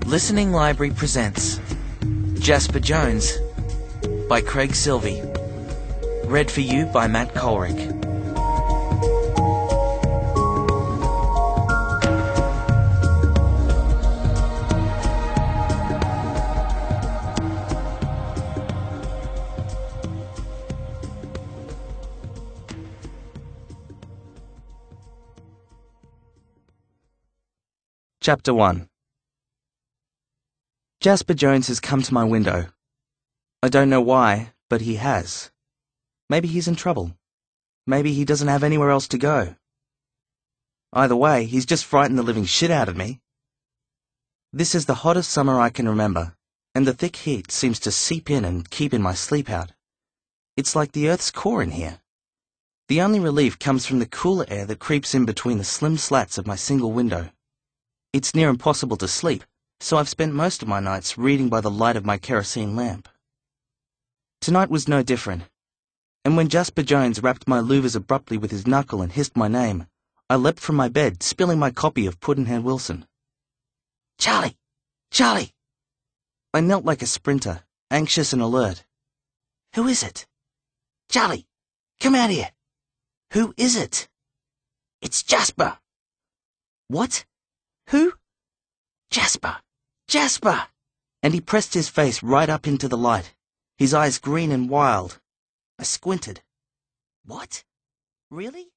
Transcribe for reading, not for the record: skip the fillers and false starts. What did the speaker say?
Listening Library presents Jasper Jones by Craig Silvey. Read for you by Matt Colrick. Chapter 1. Jasper Jones has come to my window. I don't know why, but he has. Maybe he's in trouble. Maybe he doesn't have anywhere else to go. Either way, he's just frightened the living shit out of me. This is the hottest summer I can remember, and the thick heat seems to seep in and keep in my sleep out. It's like the Earth's core in here. The only relief comes from the cooler air that creeps in between the slim slats of my single window. It's near impossible to sleep, so I've spent most of my nights reading by the light of my kerosene lamp. Tonight was no different, and when Jasper Jones rapped my louvers abruptly with his knuckle and hissed my name, I leapt from my bed, spilling my copy of Pudd'nhead Wilson. "Charlie! Charlie!" I knelt like a sprinter, anxious and alert. "Who is it?" "Charlie! Come out here!" "Who is it?" "It's Jasper!" "What? Who?" "Jasper! Jasper!" And he pressed his face right up into the light, his eyes green and wild. I squinted. "What? Really?"